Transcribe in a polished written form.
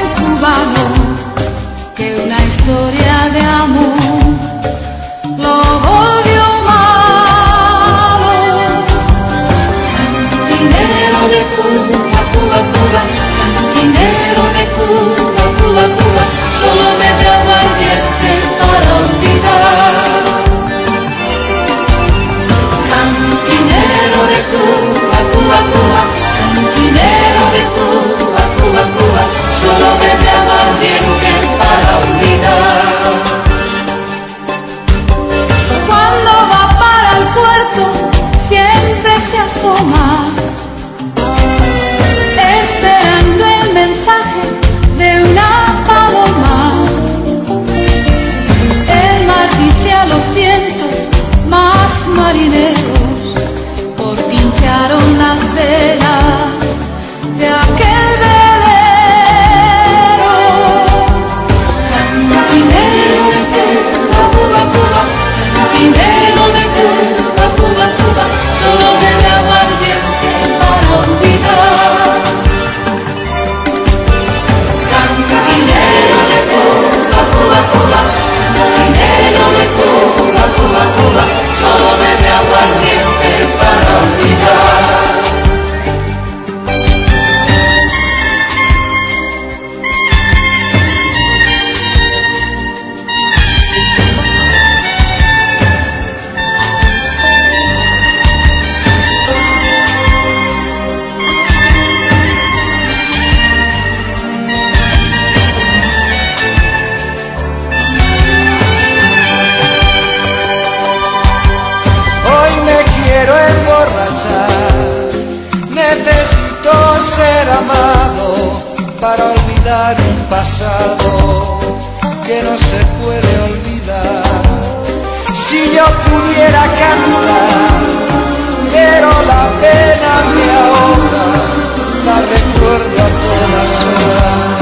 buen cubano que una historia de amor lo volvió malo. Cantinero de Cuba, Cuba, Cuba, cantinero de Cuba, Cuba, Cuba, solo bebe aguardiente para olvidar. Cantinero de Cuba, Cuba, Cuba, cantinero de Cuba, Cuba, Cuba, solo bebe aguardiente para olvidar. Cuando va para el puerto siempre se asoma, esperando el mensaje de una paloma. El mar dice a los vientos más marineros, por pincharon las velas de aquel velero. Cantinero de Cuba, Cuba, Cuba, cantinero de Cuba, Cuba, Cuba, solo bebe aguardiente para olvidar. Cantinero de Cuba, Cuba, Cuba, cantinero de Cuba, Cuba, Cuba, solo bebe aguardiente para olvidar. Quiero emborrachar, necesito ser amado para olvidar un pasado que no se puede olvidar. Si yo pudiera cantar, pero la pena me ahoga, la recuerdo a todas horas.